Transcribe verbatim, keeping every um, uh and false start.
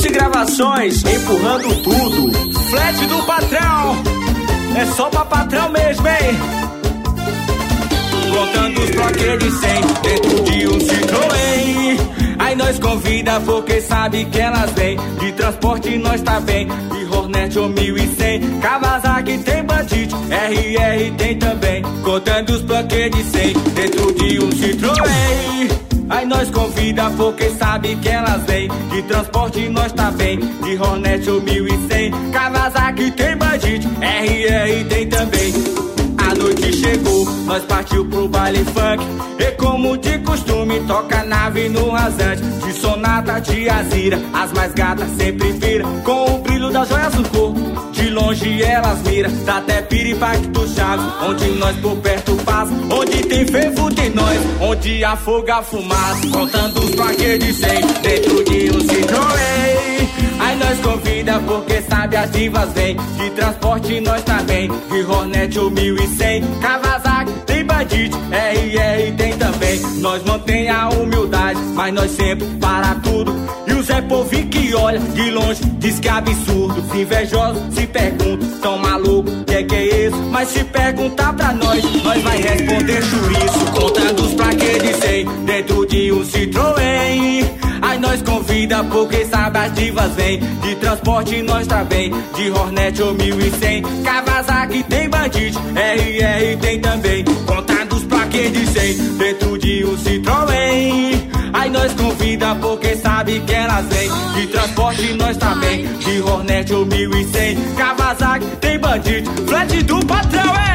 Pulse Gravações, empurrando tudo. Flat do patrão, é só pra patrão mesmo, hein? Contando os bloqueios de cem dentro de um Citroën. Aí nós convida porque sabe que elas vêm. De transporte nós tá bem, de Hornet ou mil e cem. Kawasaki tem Bandit, R R tem também. Contando os bloqueios de cem dentro de um Citroën. Aí nós convida porque sabe que elas vêm. De transporte nós tá bem, de Hornet ou mil e cem. Kawasaki tem Bandit, R R tem também. A noite chegou, nós partiu pro baile funk. E como de costume, toca nave no rasante. De Sonata, de Azira, as mais gatas sempre viram. Com o brilho das joias no corpo, de longe elas miram. Dá até piripaque Chaves, onde nós por perto passa. Onde tem fervo tem nós, onde afoga a fumaça. Contando os plaquês de cem dentro de um Citroën. Aí nós convida porque sabe as divas vêm. De transporte nós tá bem, de Hornet ou mil e cem. Kawasaki tem Bandit, R R tem também. Nós mantém a humildade, mas nós sempre para tudo. E o Zé Povinho que olha de longe diz que é absurdo. Os invejosos se perguntam, tão maluco, que é que é isso? Mas se perguntar pra nós, nós vai responder chouriço. Contando os plaquês de cem dentro de um Citroën. Aí nós convida porque sabe as divas vêm. De transporte nós tá bem, de Hornet ou mil e cem. Kawasaki tem Bandit, R R tem também. Contando os plaquês de cem dentro de um Citroën. Aí nós convida porque sabe que elas vêm. De transporte nós tá bem, de Hornet ou mil e cem. Kawasaki tem Bandit, Flat do patrão, é!